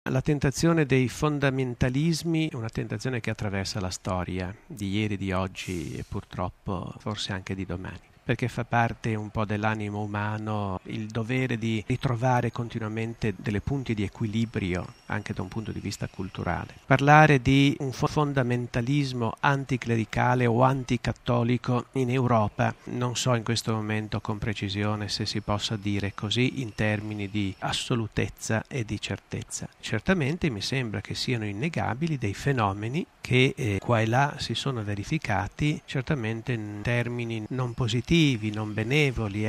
La tentazione dei fondamentalismi è una tentazione che attraversa la storia di ieri, di oggi e purtroppo forse anche di domani, perché fa parte un po' dell'animo umano il dovere di ritrovare continuamente delle punti di equilibrio anche da un punto di vista culturale. Parlare di un fondamentalismo anticlericale o anticattolico in Europa non so in questo momento con precisione se si possa dire così in termini di assolutezza e di certezza. Certamente mi sembra che siano innegabili dei fenomeni che qua e là si sono verificati, certamente in termini non positivi, non benevoli,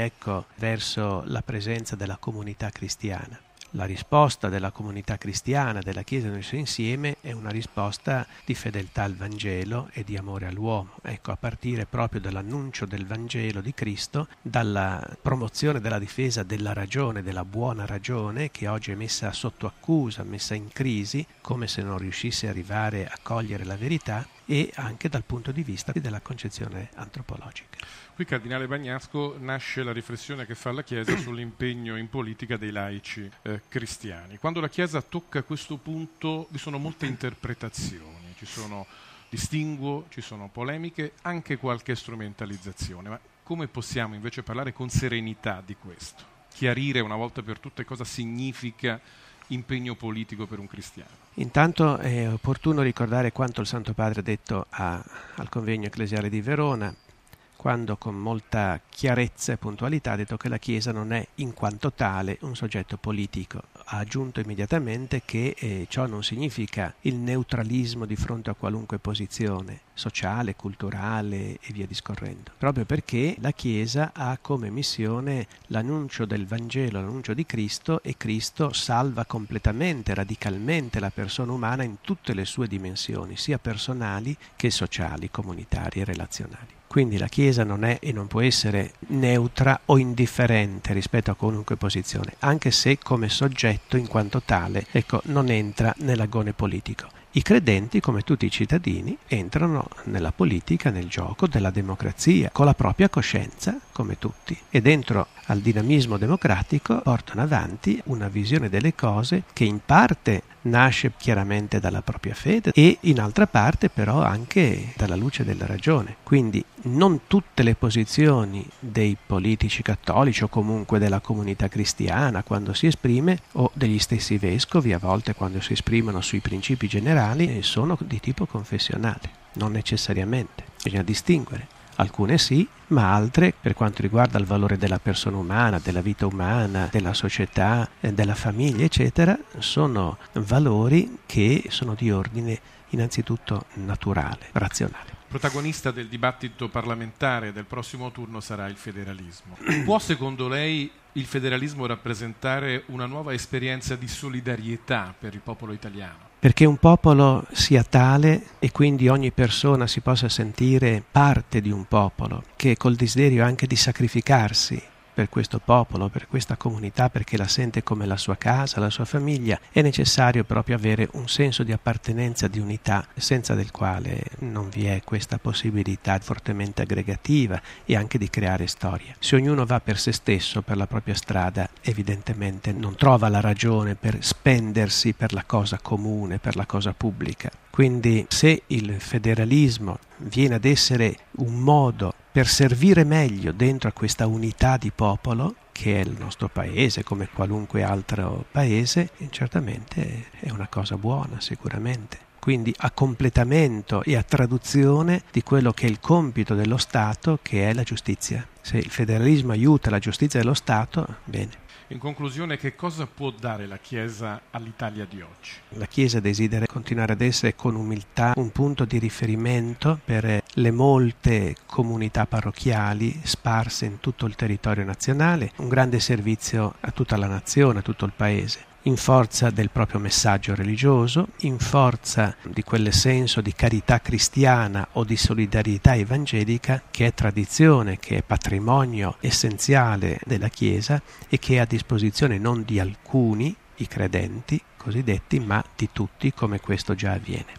verso la presenza della comunità cristiana. La risposta della comunità cristiana, della Chiesa nel suo insieme, è una risposta di fedeltà al Vangelo e di amore all'uomo. A partire proprio dall'annuncio del Vangelo di Cristo, dalla promozione della difesa della ragione, della buona ragione, che oggi è messa sotto accusa, messa in crisi, come se non riuscisse a arrivare a cogliere la verità, e anche dal punto di vista della concezione antropologica. Qui, Cardinale Bagnasco, nasce la riflessione che fa la Chiesa sull'impegno in politica dei laici cristiani. Quando la Chiesa tocca questo punto vi sono molte interpretazioni, ci sono distinguo, ci sono polemiche, anche qualche strumentalizzazione. Ma come possiamo invece parlare con serenità di questo? Chiarire una volta per tutte cosa significa impegno politico per un cristiano? Intanto è opportuno ricordare quanto il Santo Padre ha detto al convegno ecclesiale di Verona, quando con molta chiarezza e puntualità ha detto che la Chiesa non è in quanto tale un soggetto politico. Ha aggiunto immediatamente che ciò non significa il neutralismo di fronte a qualunque posizione sociale, culturale e via discorrendo, proprio perché la Chiesa ha come missione l'annuncio del Vangelo, l'annuncio di Cristo, e Cristo salva completamente, radicalmente la persona umana in tutte le sue dimensioni, sia personali che sociali, comunitarie e relazionali. Quindi la Chiesa non è e non può essere neutra o indifferente rispetto a qualunque posizione, anche se come soggetto in quanto tale, non entra nell'agone politico. I credenti, come tutti i cittadini, entrano nella politica, nel gioco della democrazia, con la propria coscienza, come tutti, e dentro al dinamismo democratico portano avanti una visione delle cose che in parte nasce chiaramente dalla propria fede e in altra parte però anche dalla luce della ragione. Quindi non tutte le posizioni dei politici cattolici o comunque della comunità cristiana quando si esprime, o degli stessi vescovi a volte quando si esprimono sui principi generali, sono di tipo confessionale, non necessariamente, bisogna distinguere. Alcune sì, ma altre, per quanto riguarda il valore della persona umana, della vita umana, della società, della famiglia, eccetera, sono valori che sono di ordine innanzitutto naturale, razionale. Protagonista del dibattito parlamentare del prossimo turno sarà il federalismo. Può, secondo lei, il federalismo rappresentare una nuova esperienza di solidarietà per il popolo italiano? Perché un popolo sia tale e quindi ogni persona si possa sentire parte di un popolo, che col desiderio anche di sacrificarsi per questo popolo, per questa comunità, perché la sente come la sua casa, la sua famiglia, è necessario proprio avere un senso di appartenenza, di unità, senza del quale non vi è questa possibilità fortemente aggregativa e anche di creare storia. Se ognuno va per se stesso, per la propria strada, evidentemente non trova la ragione per spendersi per la cosa comune, per la cosa pubblica. Quindi se il federalismo viene ad essere un modo per servire meglio dentro a questa unità di popolo, che è il nostro paese come qualunque altro paese, certamente è una cosa buona sicuramente. Quindi a completamento e a traduzione di quello che è il compito dello Stato, che è la giustizia. Se il federalismo aiuta la giustizia dello Stato, bene. In conclusione, che cosa può dare la Chiesa all'Italia di oggi? La Chiesa desidera continuare ad essere con umiltà un punto di riferimento per le molte comunità parrocchiali sparse in tutto il territorio nazionale, un grande servizio a tutta la nazione, a tutto il paese, in forza del proprio messaggio religioso, in forza di quel senso di carità cristiana o di solidarietà evangelica che è tradizione, che è patrimonio essenziale della Chiesa e che è a disposizione non di alcuni, i credenti cosiddetti, ma di tutti, come questo già avviene.